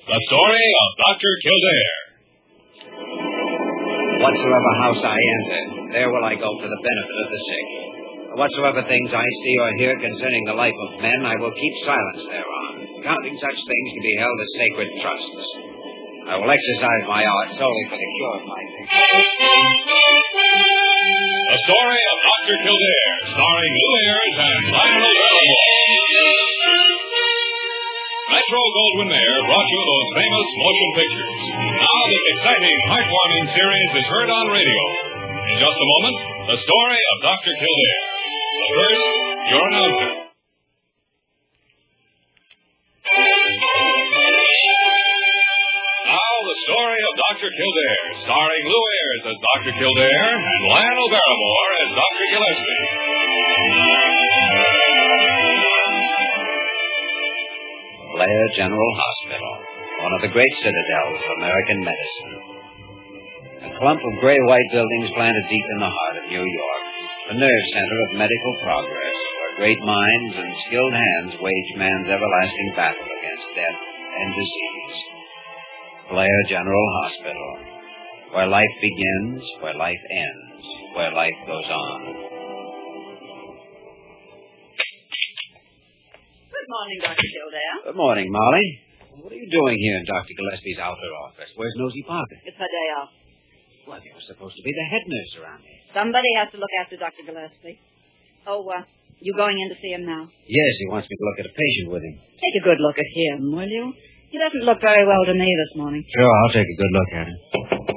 The story of Dr. Kildare. Whatsoever house I enter, there will I go for the benefit of the sick. Whatsoever things I see or hear concerning the life of men, I will keep silence thereon, counting such things to be held as sacred trusts. I will exercise my art solely for the cure of my patients. The story of Dr. Kildare, starring Lou Ayres and Lionel Barrymore. Metro-Goldwyn-Mayer brought you those famous motion pictures. Now this exciting, heartwarming series is heard on radio. In just a moment, the story of Dr. Kildare. But first, your announcer. Now the story of Dr. Kildare, starring Lou Ayres as Dr. Kildare and Lionel Barrymore as Dr. Gillespie. Blair General Hospital, one of the great citadels of American medicine. A clump of gray-white buildings planted deep in the heart of New York, the nerve center of medical progress, where great minds and skilled hands wage man's everlasting battle against death and disease. Blair General Hospital, where life begins, where life ends, where life goes on. Good morning, Dr. Kildare. Good morning, Molly. What are you doing here in Dr. Gillespie's outer office? Where's Nosy Parker? It's her day off. Well, you're supposed to be the head nurse around here. Somebody has to look after Dr. Gillespie. Oh, you going in to see him now? Yes, he wants me to look at a patient with him. Take a good look at him, will you? He doesn't look very well to me this morning. Sure, I'll take a good look at him.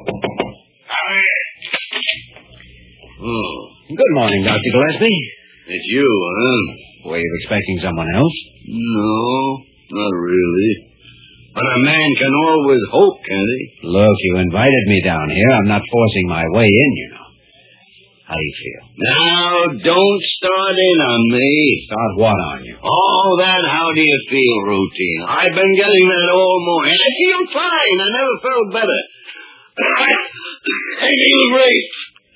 Good morning, Dr. Gillespie. It's you, huh? Were you expecting someone else? No, not really. But a man can always hope, can't he? Look, you invited me down here. I'm not forcing my way in, you know. How do you feel? Now, don't start in on me. Start what on you? Oh, that how do you feel routine. I've been getting that all morning. I feel fine. I never felt better. I feel great.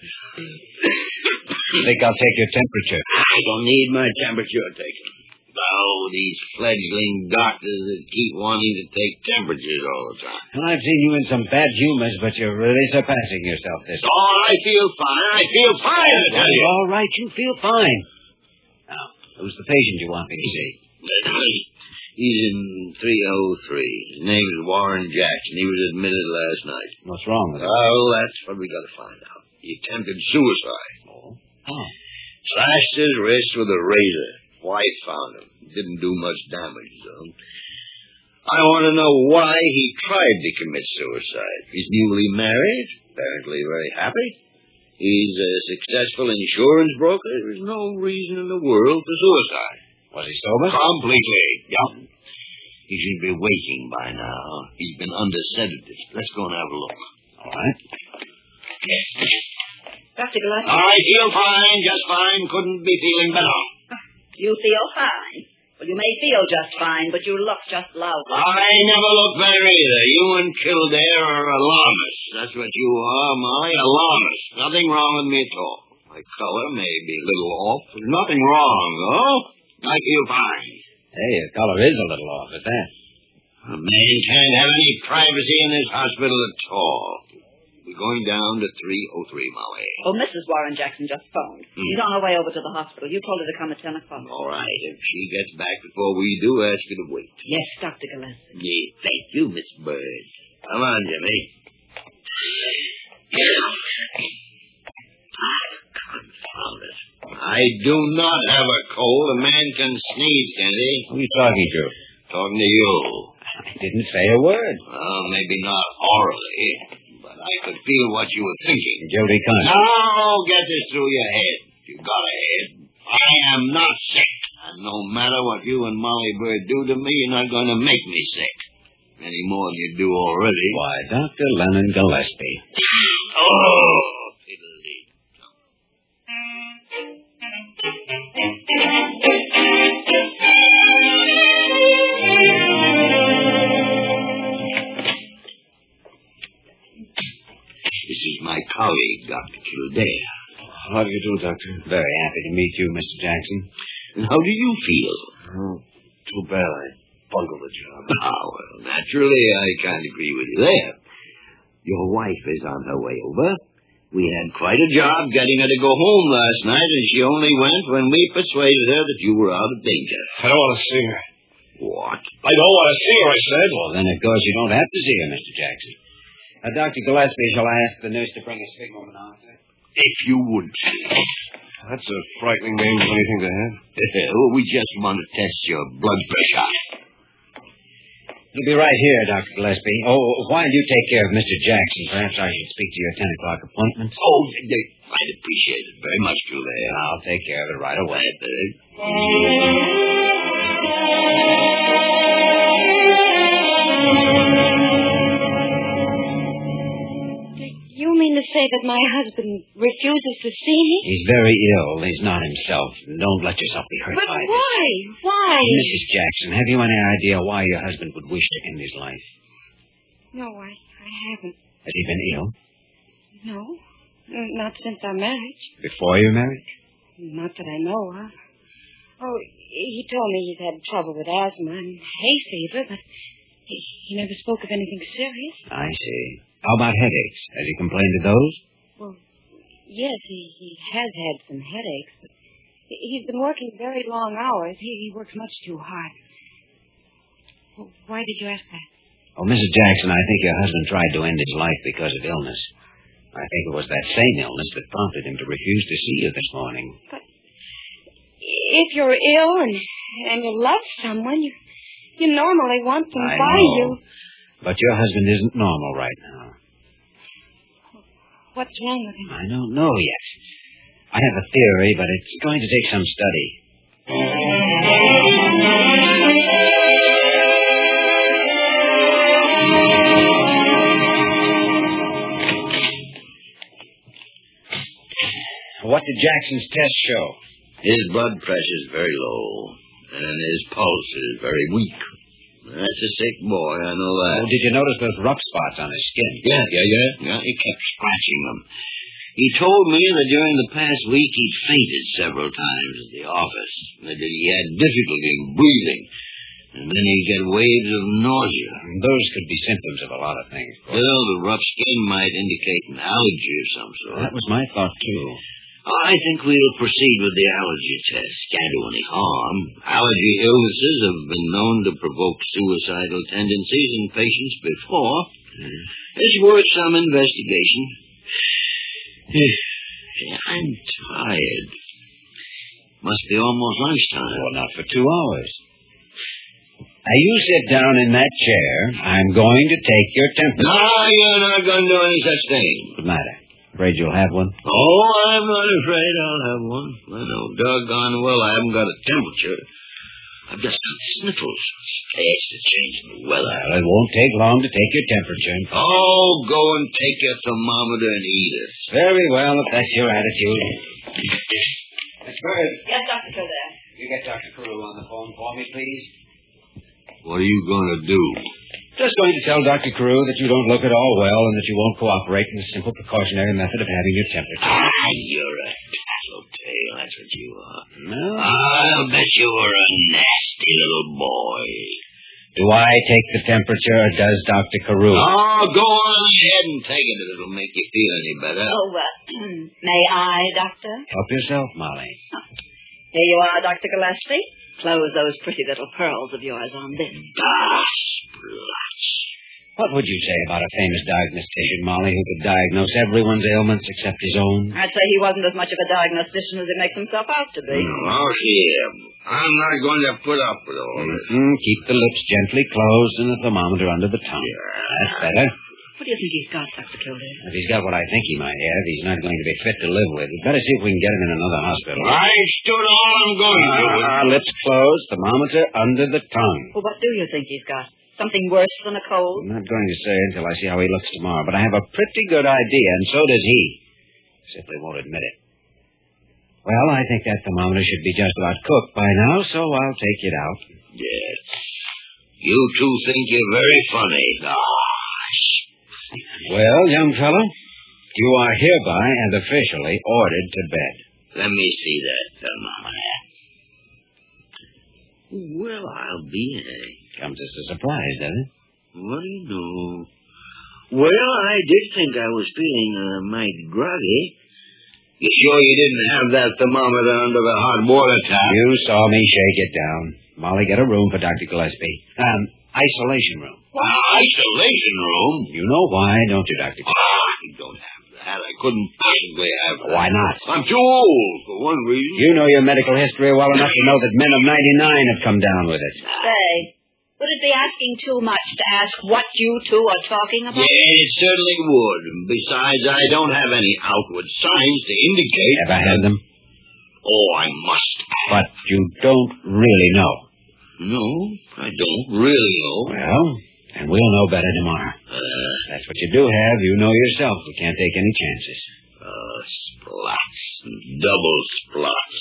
Think I'll take your temperature? I don't need my temperature taken. Oh, these fledgling doctors that keep wanting to take temperatures all the time. Well, I've seen you in some bad humors, but you're really surpassing yourself this time. Oh, I feel fine. I feel fine, I tell you. All right, you feel fine. Now, who's the patient you want me to see? He's in 303. His name is Warren Jackson. He was admitted last night. What's wrong with him? Oh, that's what we got to find out. He attempted suicide. Oh. Slashed his wrist with a razor. Wife found him. Didn't do much damage, though. I want to know why he tried to commit suicide. He's newly married, apparently very happy. He's a successful insurance broker. There's no reason in the world for suicide. Was he sober? Completely, yeah. He should be waking by now. He's been under sedatives. Let's go and have a look. All right. Dr. Gillespie? I feel fine, just fine. Couldn't be feeling better. You feel fine. Well, you may feel just fine, but you look just lousy. I never look better either. You and Kildare are alarmists. That's what you are, Molly, alarmists. Nothing wrong with me at all. My color may be a little off. There's nothing wrong, though. I feel fine. Hey, your color is a little off at that. A man can't have any privacy in this hospital at all. We're going down to 303, Molly. Oh, Mrs. Warren Jackson just phoned. She's on her way over to the hospital. You told her to come at 10 o'clock. All right. If she gets back before we do, ask her to wait. Yes, Dr. Gillespie. Yeah, thank you, Miss Bird. Come on, Jimmy. Confound it. I do not have a cold. A man can sneeze, can't he? Who are you talking to? Talking to you. I didn't say a word. Well, maybe not orally. I could feel what you were thinking. Guilty conscience. Now, get this through your head. You got a head. I am not sick. And no matter what you and Molly Bird do to me, you're not going to make me sick. Any more than you do already. Why, Dr. Lennon Gillespie. Oh, fiddly. This is my colleague, Dr. Kildare. How do you do, Doctor? Very happy to meet you, Mr. Jackson. And how do you feel? Oh, too bad. bungle the job. Ah, well, naturally, I can't agree with you there. Your wife is on her way over. We had quite a job getting her to go home last night, and she only went when we persuaded her that you were out of danger. I don't want to see her. What? I don't want to see her, I said. Well, then, of course, you don't have to see her, Mr. Jackson. Dr. Gillespie, shall I ask the nurse to bring a sphygmomanometer? If you would. That's a frightening name for anything to have. We just want to test your blood pressure. He'll be right here, Dr. Gillespie. Oh, while you take care of Mr. Jackson, perhaps I should speak to your 10 o'clock appointment. Oh, I'd appreciate it very much, Julie. I'll take care of it right away. You mean to say that my husband refuses to see me? He's very ill. He's not himself. Don't let yourself be hurt But by why? this. Why? Mrs. Jackson, have you any idea why your husband would wish to end his life? No, I haven't. Has he been ill? No, not since our marriage. Before your marriage? Not that I know of. Oh, he told me he's had trouble with asthma and hay fever, but he never spoke of anything serious. I see. How about headaches? Has he complained of those? Well, yes, he has had some headaches, but he's been working very long hours. He works much too hard. Well, why did you ask that? Oh, Mrs. Jackson, I think your husband tried to end his life because of illness. I think it was that same illness that prompted him to refuse to see you this morning. But if you're ill and you love someone, you normally want them by you. But your husband isn't normal right now. What's wrong with him? I don't know yet. I have a theory, but it's going to take some study. What did Jackson's test show? His blood pressure is very low, and his pulse is very weak. That's a sick boy, I know that. Oh, did you notice those rough spots on his skin? Yeah, he kept scratching them. He told me that during the past week he'd fainted several times at the office, that he had difficulty in breathing, and then he'd get waves of nausea. Those could be symptoms of a lot of things. Well, the rough skin might indicate an allergy of some sort. That was my thought, too. I think we'll proceed with the allergy test. Can't do any harm. Allergy illnesses have been known to provoke suicidal tendencies in patients before. It's worth some investigation. I'm tired. Must be almost lunchtime. Well, not for 2 hours. Now, you sit down in that chair. I'm going to take your temperature. No, you're not going to do any such thing. What's the matter? Afraid you'll have one? Oh, I'm not afraid I'll have one. I know doggone well I haven't got a temperature. I've just got sniffles. It's the change in the weather. Well, it won't take long to take your temperature. Oh, go and take your thermometer and eat it. Very well, if that's your attitude. Miss Bird. Yes, Dr. Kildare. You get Dr. Carew on the phone for me, please. What are you going to do? Just going to tell Dr. Carew that you don't look at all well and that you won't cooperate in the simple precautionary method of having your temperature. You're a tattletale, that's what you are. No. I'll bet you were a nasty little boy. Do I take the temperature or does Dr. Carew? Oh, go on ahead and take it if it'll make you feel any better. Oh, may I, Doctor? Help yourself, Molly. Here you are, Dr. Gillespie. Close those pretty little pearls of yours on this. What would you say about a famous diagnostician, Molly, who could diagnose everyone's ailments except his own? I'd say he wasn't as much of a diagnostician as he makes himself out to be. Oh, here. I'm not going to put up with all this. Keep the lips gently closed and the thermometer under the tongue. That's better. What do you think he's got, Dr. Kildare? If he's got what I think he might have, he's not going to be fit to live with. We'd better see if we can get him in another hospital. I stood all I'm going to do. Lips closed, thermometer under the tongue. Well, what do you think he's got? Something worse than a cold? I'm not going to say until I see how he looks tomorrow, but I have a pretty good idea, and so does he. Simply won't admit it. Well, I think that thermometer should be just about cooked by now, so I'll take it out. Yes. You two think you're very funny. Gosh. Well, young fellow, you are hereby and officially ordered to bed. Let me see that thermometer. Well, I'll be Comes as a surprise, doesn't it? What do you know? Well, I did think I was feeling mighty groggy. You sure you didn't have that thermometer under the hot water tap? You saw me shake it down. Molly, get a room for Dr. Gillespie. Isolation room. Isolation room? You know why, don't you, Dr. I don't have that. I couldn't possibly have that. Why not? I'm too old, for one reason. You know your medical history well enough to know that men of 99 have come down with it. Say, would it be asking too much to ask what you two are talking about? Yeah, it certainly would. Besides, I don't have any outward signs to indicate... Ever had them? Oh, I must. But you don't really know. No, I don't really know. Well, and we'll know better tomorrow. That's what you do have. You know yourself. We can't take any chances. Splots. Double splots.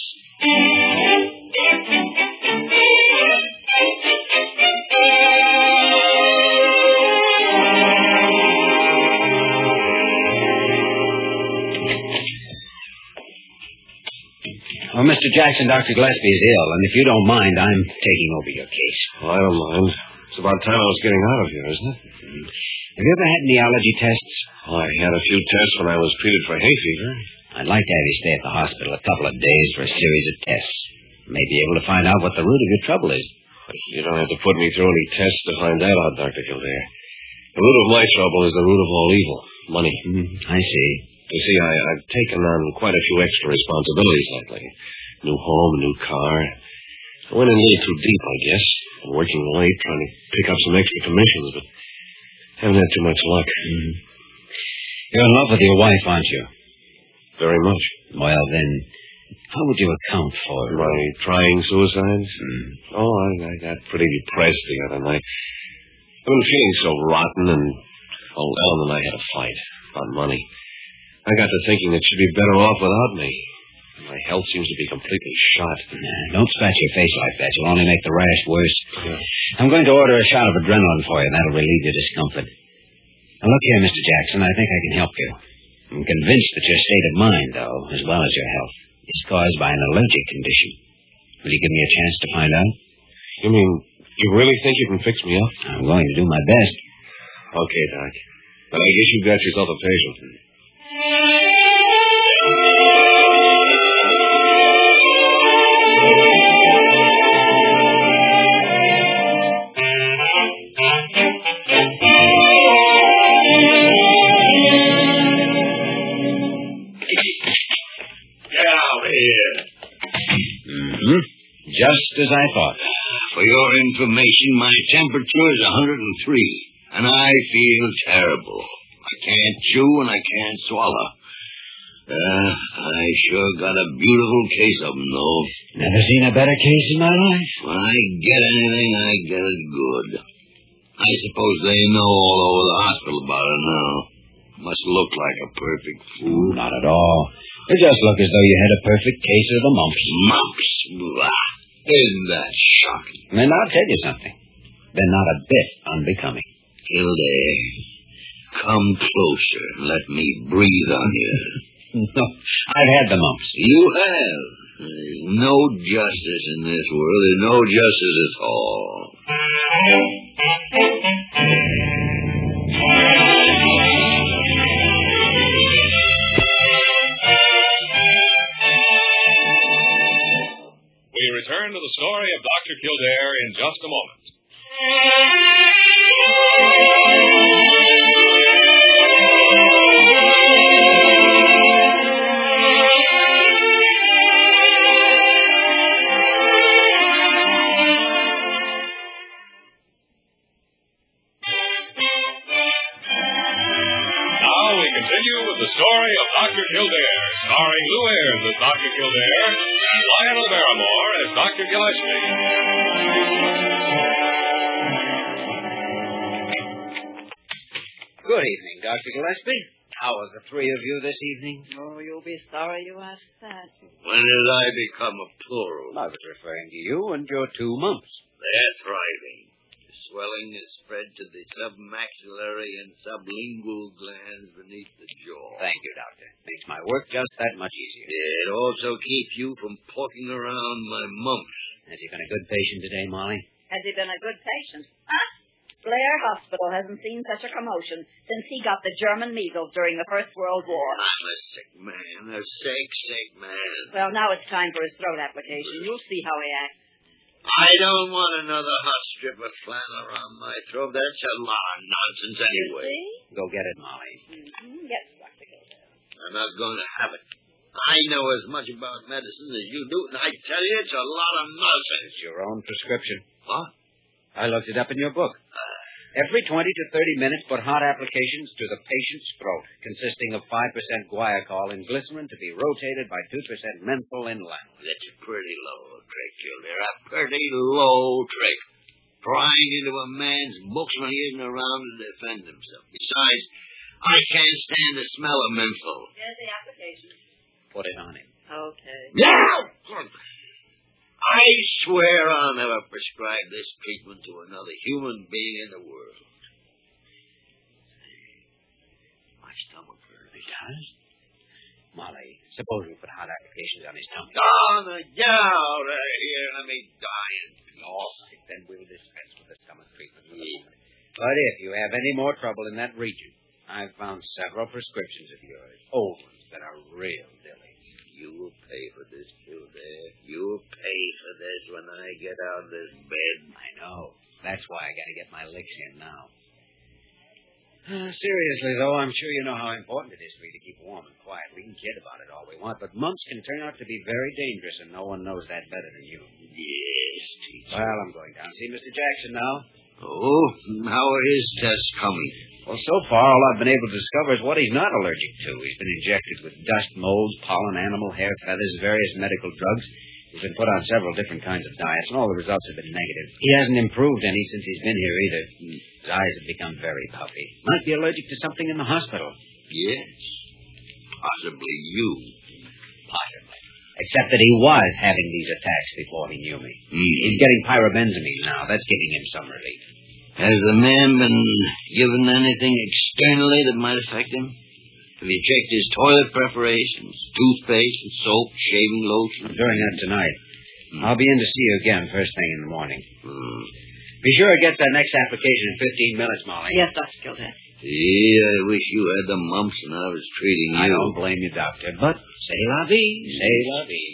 Well, Mr. Jackson, Dr. Gillespie is ill, and if you don't mind, I'm taking over your case. Well, I don't mind. It's about time I was getting out of here, isn't it? Have you ever had any allergy tests? Well, I had a few tests when I was treated for hay fever. I'd like to have you stay at the hospital a couple of days for a series of tests. May be able to find out what the root of your trouble is. You don't have to put me through any tests to find that out, Dr. Kildare. The root of my trouble is the root of all evil. Money. I see. You see, I've taken on quite a few extra responsibilities lately. New home, new car. I went in a little too deep, I guess. I'm working late, trying to pick up some extra commissions, but haven't had too much luck. You're in love with your wife, aren't you? Very much. Well, then, how would you account for my trying suicides? Oh, I got pretty depressed the other night. I've been feeling so rotten, and old Ellen and I had a fight about money. I got to thinking that she'd be better off without me. My health seems to be completely shot. Don't scratch your face like that. You'll only make the rash worse. Yeah. I'm going to order a shot of adrenaline for you, and that'll relieve your discomfort. Now, look here, Mr. Jackson. I think I can help you. I'm convinced that your state of mind, though, as well as your health, is caused by an allergic condition. Will you give me a chance to find out? You mean, you really think you can fix me up? I'm going to do my best. Okay, Doc. But I guess you've got yourself a patient. Just as I thought. For your information, my temperature is 103, and I feel terrible. I can't chew and I can't swallow. I sure got a beautiful case of them, though. Never seen a better case in my life. When I get anything, I get it good. I suppose they know all over the hospital about it now. Must look like a perfect fool. Not at all. It just look as though you had a perfect case of the mumps. Mumps? Blah. Isn't that shocking? And I'll tell you something. They're not a bit unbecoming. Kildare, come closer and let me breathe on you. No, I've had the mumps. You have? There's no justice in this world. There's no justice at all. We return to the story of Dr. Kildare in just a moment. Now we continue with the story of Dr. Kildare, starring Lou Ayres as Dr. Kildare and Lionel Barrymore as Dr. Gillespie. Good evening, Dr. Gillespie. How are the three of you this evening? Oh, you'll be sorry you asked that. When did I become a plural? I was referring to you and your 2 mumps. They're thriving. The swelling is spread to the submaxillary and sublingual glands beneath the jaw. Thank you, Doctor. Makes my work just that much easier. It also keeps you from poking around my mumps. Has he been a good patient today, Molly? Has he been a good patient? Huh? Blair Hospital hasn't seen such a commotion since he got the German measles during the First World War. I'm a sick man, a sick man. Well, now it's time for his throat application. You'll see how he acts. I don't want another hot strip of flannel around my throat. That's a lot of nonsense anyway. You see? Go get it, Molly. Mm-hmm. Yes, Dr. Kildare. I'm not going to have it. I know as much about medicine as you do, and I tell you, it's a lot of nonsense. It's your own prescription. What? I looked it up in your book. Every 20 to 30 minutes, put hot applications to the patient's throat, consisting of 5% guaiacol and glycerin to be rotated by 2% menthol in lanolin. That's a pretty low trick, Kildare. A pretty low trick. Prying into a man's books when he isn't around to defend himself. Besides, I can't stand the smell of menthol. Here's the application. Put it on him. Okay. Now! I swear I'll never prescribe this treatment to another human being in the world. My stomach hurts. It does? Molly, suppose we put hot applications on his tummy. Oh, now get out of here. Let me die. All right, then we'll dispense with the stomach treatment for the moment. But if you have any more trouble in that region, I've found several prescriptions of yours, old ones that are real dilly. You will pay for this, Kildare. You will pay for this when I get out of this bed. I know. That's why I got to get my licks in now. Seriously, though, I'm sure you know how important it is for you to keep warm and quiet. We can kid about it all we want, but mumps can turn out to be very dangerous, and no one knows that better than you. Yes, teacher. Well, I'm going down to see Mr. Jackson now. Oh, how are his tests coming? Well, so far, all I've been able to discover is what he's not allergic to. He's been injected with dust, molds, pollen, animal hair, feathers, various medical drugs. He's been put on several different kinds of diets, and all the results have been negative. He hasn't improved any since he's been here either. His eyes have become very puffy. Might be allergic to something in the hospital. Yes. Possibly you. Possibly. Except that he was having these attacks before he knew me. He's getting pyrobenzamine now. That's giving him some relief. Has the man been given anything externally that might affect him? Have you checked his toilet preparations, toothpaste, and soap, shaving lotion? I'm doing that tonight. I'll be in to see you again first thing in the morning. Be sure to get that next application in 15 minutes, Molly. Yes, Dr. Kildare. Gee, I wish you had the mumps and I was treating you. I don't blame you, Doctor, but c'est la vie, c'est la vie.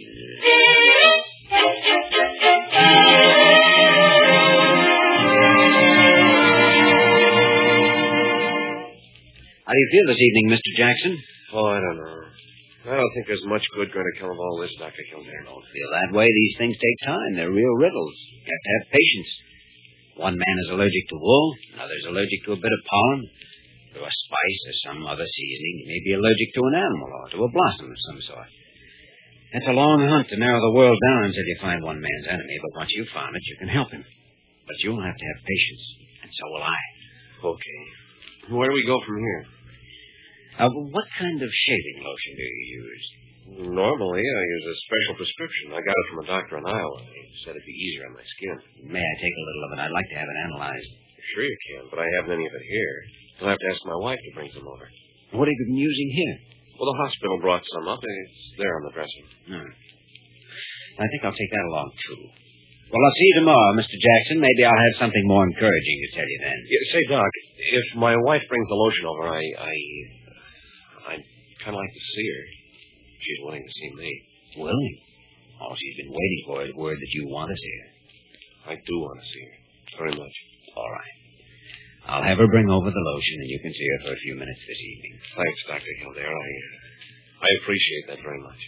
How do you feel this evening, Mr. Jackson? Oh, I don't know. I don't think there's much good going to come of all this, Dr. Kildare. Don't feel that way. These things take time. They're real riddles. You have to have patience. One man is allergic to wool. Another's allergic to a bit of pollen, to a spice or some other seasoning. He may be allergic to an animal or to a blossom of some sort. It's a long hunt to narrow the world down until you find one man's enemy, but once you've found it, you can help him. But you'll have to have patience, and so will I. Okay. Where do we go from here? What kind of shaving lotion do you use? Normally, I use a special prescription. I got it from a doctor in Iowa. He said it'd be easier on my skin. May I take a little of it? I'd like to have it analyzed. Sure you can, but I haven't any of it here. I'll have to ask my wife to bring some over. What have you been using here? Well, the hospital brought some up. It's there on the dresser. I think I'll take that along, too. Well, I'll see you tomorrow, Mr. Jackson. Maybe I'll have something more encouraging to tell you then. Yeah, say, Doc, if my wife brings the lotion over, I'd kind of like to see her. She's willing to see me. Willing? All she's been waiting for is word that you want to see her. I do want to see her. Very much. All right. I'll have her bring over the lotion, and you can see her for a few minutes this evening. Thanks, Dr. Kildare. I appreciate that very much.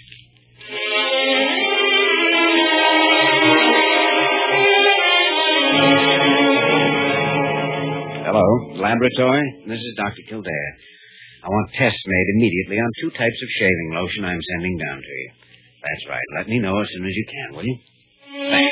Hello, laboratory. This is Dr. Kildare. I want tests made immediately on 2 types of shaving lotion I'm sending down to you. That's right. Let me know as soon as you can, will you? Thanks.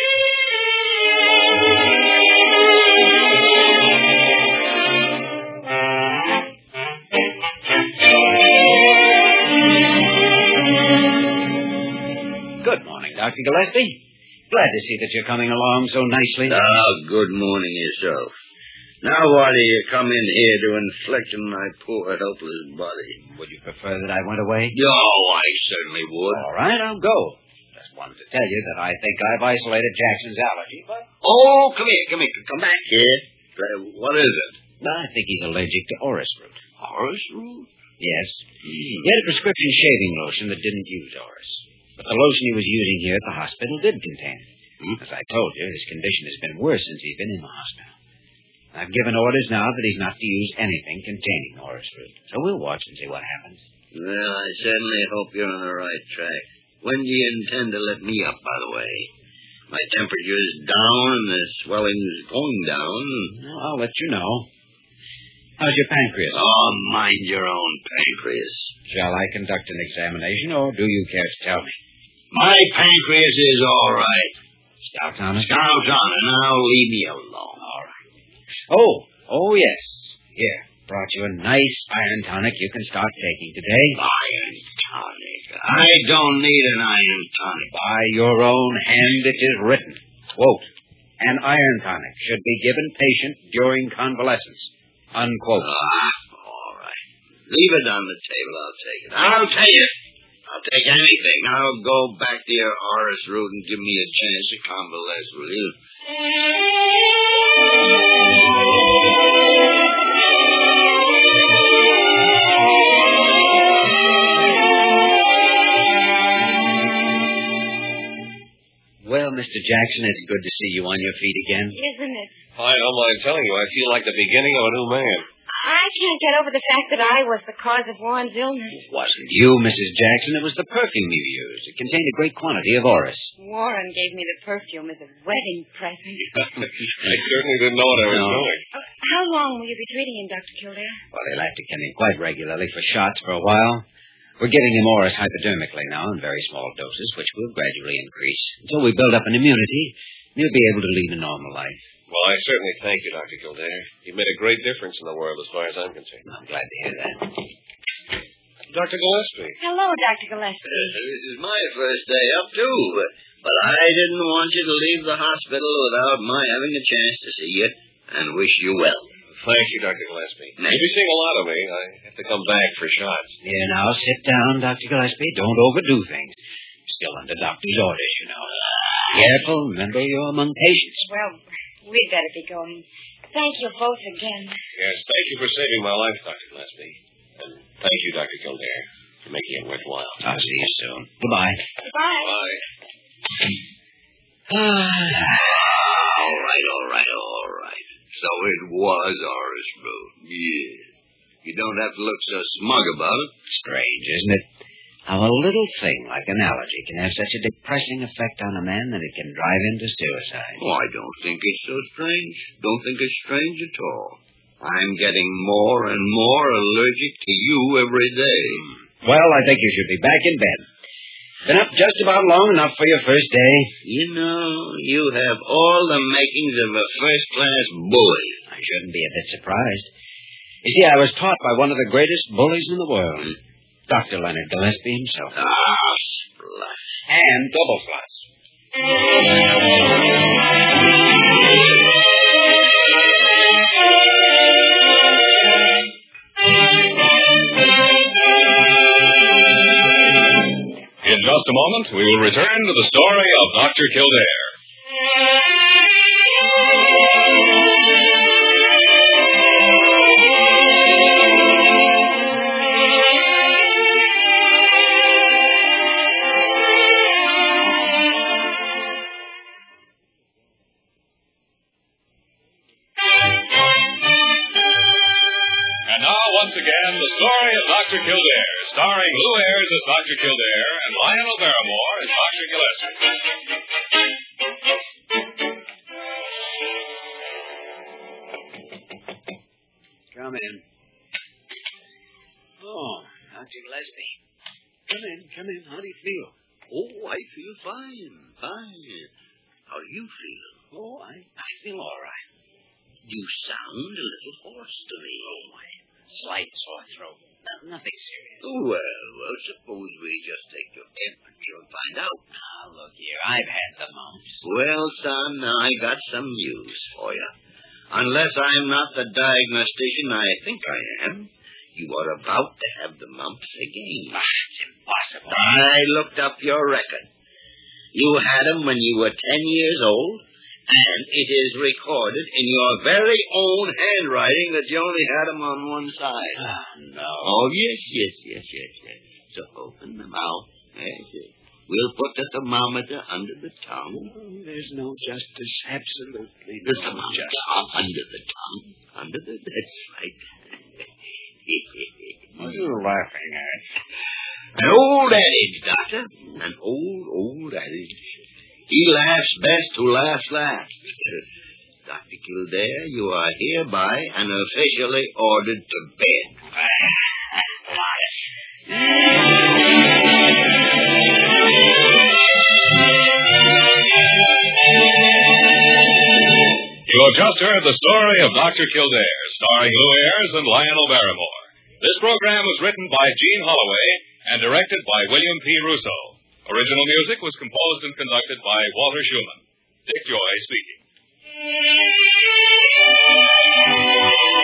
Good morning, Dr. Gillespie. Glad to see that you're coming along so nicely. Good morning yourself. Now why do you come in here to inflict on my poor, helpless body? Would you prefer that I went away? Oh, I certainly would. All right, I'll go. Just wanted to tell you that I think I've isolated Jackson's allergy, but... Oh, come here. Come back here. What is it? I think he's allergic to orris root. Orris root? Yes. He had a prescription shaving lotion that didn't use orris. But the lotion he was using here at the hospital did contain it. As I told you, his condition has been worse since he's been in the hospital. I've given orders now that he's not to use anything containing orris root. So we'll watch and see what happens. Well, I certainly hope you're on the right track. When do you intend to let me up, by the way? My temperature's down and the swelling's going down. Well, I'll let you know. How's your pancreas? Oh, mind your own pancreas. Shall I conduct an examination, or do you care to tell me? My pancreas is all right. Stout on it? Stout on it. Now leave me alone. All right. Oh, yes. Here, brought you a nice iron tonic you can start taking today. Iron tonic? I don't need an iron tonic. By your own hand it is written. Quote, an iron tonic should be given patient during convalescence. Unquote. All right. Leave it on the table. I'll take it. I'll take it. I'll take anything. Now go back to your orris root and give me a chance to convalesce, will you? Well, Mr. Jackson, it's good to see you on your feet again. Isn't it? I don't mind telling you, I feel like the beginning of a new man. I can't get over the fact that I was the cause of Warren's illness. It wasn't you, Mrs. Jackson. It was the perfume you used. It contained a great quantity of orris. Warren gave me the perfume as a wedding present. I certainly didn't know what I was doing. How long will you be treating him, Dr. Kildare? Well, he'll have to come in quite regularly for shots for a while. We're giving him orris hypodermically now in very small doses, which will gradually increase until we build up an immunity, and he'll be able to lead a normal life. Well, I certainly thank you, Dr. Kildare. You've made a great difference in the world as far as I'm concerned. I'm glad to hear that. Dr. Gillespie. Hello, Dr. Gillespie. This is my first day up, too. But I didn't want you to leave the hospital without my having a chance to see you and wish you well. Thank you, Dr. Gillespie. You'll be seeing a lot of me. I have to come back for shots. Here, now, sit down, Dr. Gillespie. Don't overdo things. Still under doctor's orders, you know. Careful. Remember, you're among patients. Well, we'd better be going. Thank you both again. Yes, thank you for saving my life, Dr. Gillespie. And thank you, Dr. Kildare, for making it worthwhile. I'll see you soon. Goodbye. Goodbye. Bye. All right. So it was orris root. Yeah. You don't have to look so smug about it. Strange, isn't it? How a little thing like an allergy can have such a depressing effect on a man that it can drive him to suicide. Oh, I don't think it's so strange. Don't think it's strange at all. I'm getting more and more allergic to you every day. Well, I think you should be back in bed. Been up just about long enough for your first day. You know, you have all the makings of a first-class bully. I shouldn't be a bit surprised. You see, I was taught by one of the greatest bullies in the world, Dr. Leonard Gillespie himself. Splash. And double slots. In just a moment, we will return to the story of Dr. Kildare. And now, once again, the story of Dr. Kildare, starring Lou Ayres as Dr. Kildare and Lionel Barrymore as Dr. Gillespie. Come in. Oh, Dr. Gillespie. Come in. How do you feel? Oh, I feel fine. How do you feel? Oh, I feel all right. You sound a little hoarse to me. Oh, slight sore throat. Nothing serious. Well, suppose we just take your temperature and find out. Now, look here. I've had the mumps. Well, son, I got some news for you. Unless I'm not the diagnostician I think I am, you are about to have the mumps again. It's impossible. I looked up your record. You had 'em when you were 10 years old, and it is recorded in your very own handwriting that you only had 'em on one side. No. Oh, yes. So open the mouth. Yes. We'll put the thermometer under the tongue. There's no justice. Absolutely The no thermometer justice. under the tongue. That's right. What are you laughing at? An old adage, Doctor. An old adage. He laughs best who laughs last. Dr. Kildare, you are hereby and officially ordered to bed. You have just heard the story of Dr. Kildare, starring Lou Ayres and Lionel Barrymore. This program was written by Gene Holloway and directed by William P. Russo. Original music was composed and conducted by Walter Schumann. Dick Joy speaking.